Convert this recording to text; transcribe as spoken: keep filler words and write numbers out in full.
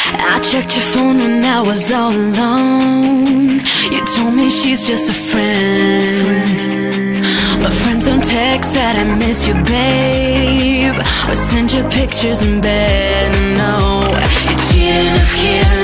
I checked your phone when I was all alone. You told me she's just a friend, but friends don't text that I miss you, babe, or send you pictures in bed. No, you're cheating us, killing